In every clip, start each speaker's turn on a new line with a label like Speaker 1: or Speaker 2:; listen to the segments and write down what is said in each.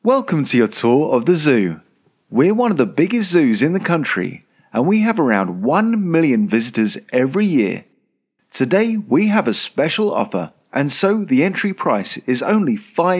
Speaker 1: Welcome to your tour of the zoo. We're one of the biggest zoos in the country, and we have around 1 million visitors every year. Today we have a special offer, and so the entry price is only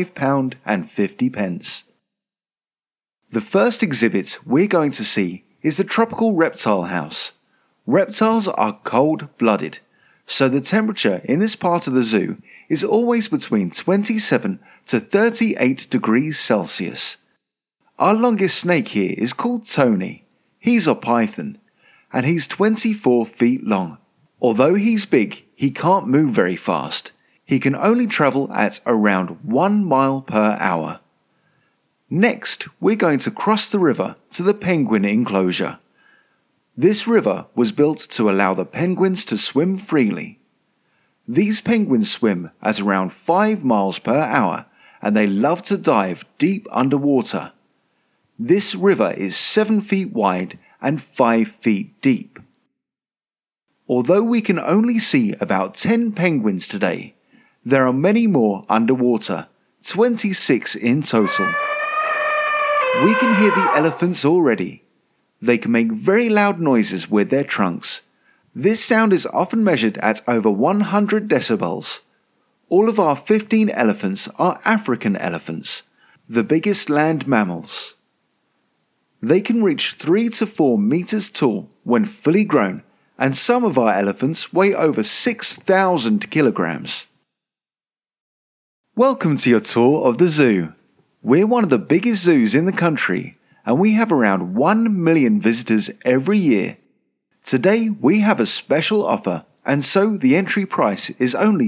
Speaker 1: £5.50. The first exhibit we're going to see is the Tropical Reptile House. Reptiles are cold-blooded, so the temperature in this part of the zoo is always between 27 to 38 degrees Celsius. Our longest snake here is called Tony. He's a python, and he's 24 feet long. Although he's big, he can't move very fast. He can only travel at around 1 mile per hour. Next, we're going to cross the river to the penguin enclosure. This river was built to allow the penguins to swim freely. These penguins swim at around 5 miles per hour, and they love to dive deep underwater. This river is 7 feet wide and 5 feet deep. Although we can only see about 10 penguins today, there are many more underwater, 26 in total. We can hear the elephants already. They can make very loud noises with their trunks. This sound is often measured at over 100 decibels. All of our 15 elephants are African elephants, the biggest land mammals. They can reach 3 to 4 meters tall when fully grown, and some of our elephants weigh over 6,000 kilograms. Welcome to your tour of the zoo. We're one of the biggest zoos in the country, and we have around 1 million visitors every year. Today we have a special offer, and so the entry price is only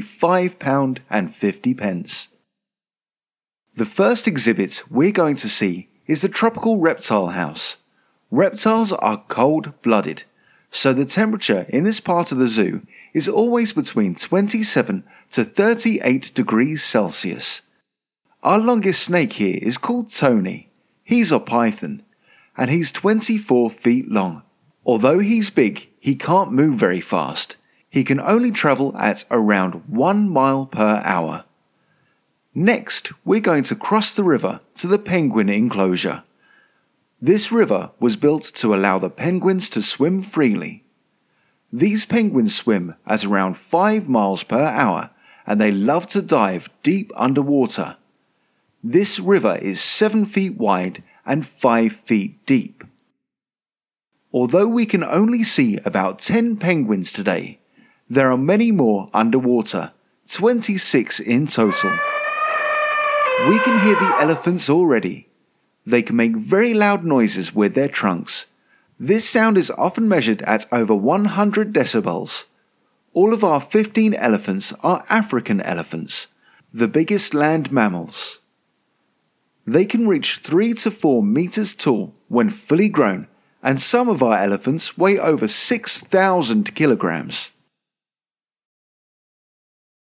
Speaker 1: £5.50. The first exhibit we're going to see is the Tropical Reptile House. Reptiles are cold-blooded, so the temperature in this part of the zoo is always between 27 to 38 degrees Celsius. Our longest snake here is called Tony. He's a python, and he's 24 feet long. Although he's big, he can't move very fast. He can only travel at around 1 mile per hour. Next, we're going to cross the river to the penguin enclosure. This river was built to allow the penguins to swim freely. These penguins swim at around 5 miles per hour, and they love to dive deep underwater. This river is 7 feet wide and 5 feet deep. Although we can only see about 10 penguins today, there are many more underwater, 26 in total. We can hear the elephants already. They can make very loud noises with their trunks. This sound is often measured at over 100 decibels. All of our 15 elephants are African elephants, the biggest land mammals. They can reach 3 to 4 meters tall when fully grown, and some of our elephants weigh over 6,000 kilograms.